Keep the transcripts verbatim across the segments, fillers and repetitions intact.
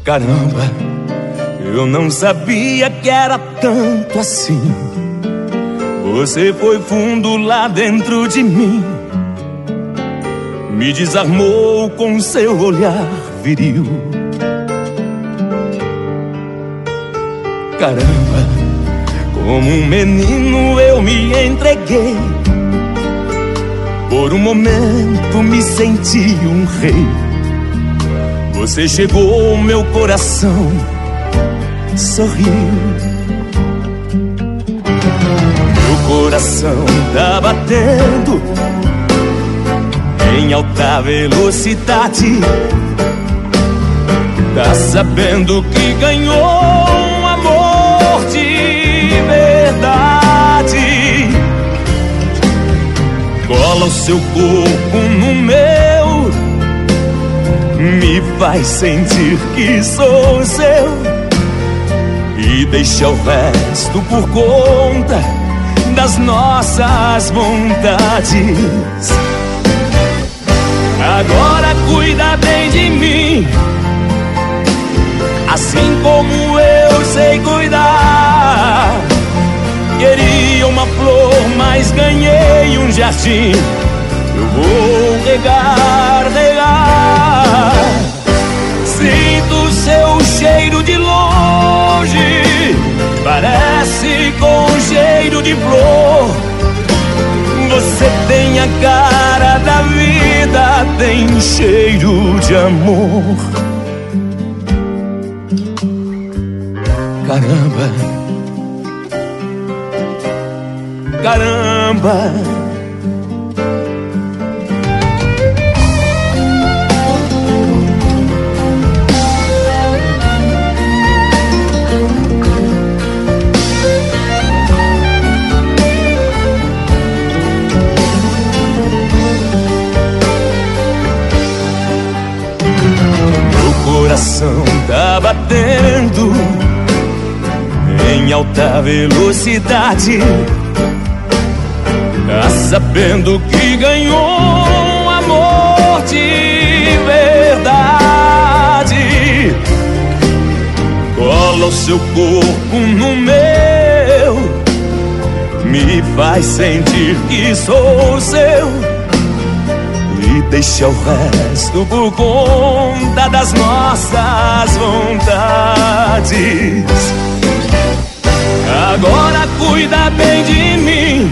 Caramba, eu não sabia que era tanto assim. Você foi fundo lá dentro de mim, me desarmou com seu olhar viril. Caramba, como um menino eu me entreguei. Por um momento me senti um rei. Você chegou ao meu coração, sorriu. Meu coração tá batendo em alta velocidade. Tá sabendo que ganhou um amor de verdade. Cola o seu corpo no meu, me faz sentir que sou seu, e deixa o resto por conta das nossas vontades. Agora cuida bem de mim, assim como eu sei cuidar. Queria uma flor, mas ganhei um jardim. Eu vou regar, regar. Sinto seu cheiro de longe, parece com cheiro de flor. Você tem a cara da vida, tem cheiro de amor. Caramba, caramba. Meu coração tá batendo em alta velocidade. Tá sabendo que ganhou um amor de verdade. Cola o seu corpo no meu, me faz sentir que sou seu, e deixa o resto por conta das nossas vontades. Agora cuida bem de mim,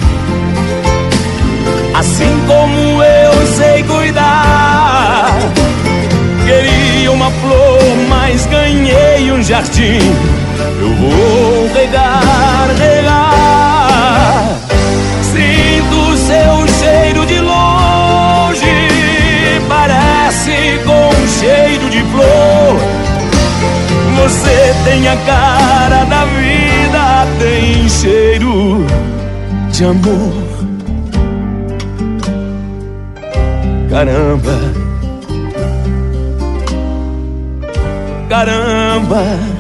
assim como eu sei cuidar. Queria uma flor, mas ganhei um jardim. Eu vou regar, regar. Sinto seu cheiro de longe, parece com cheiro de flor. Você tem a cara da vida, tem cheiro de amor. Caramba, caramba.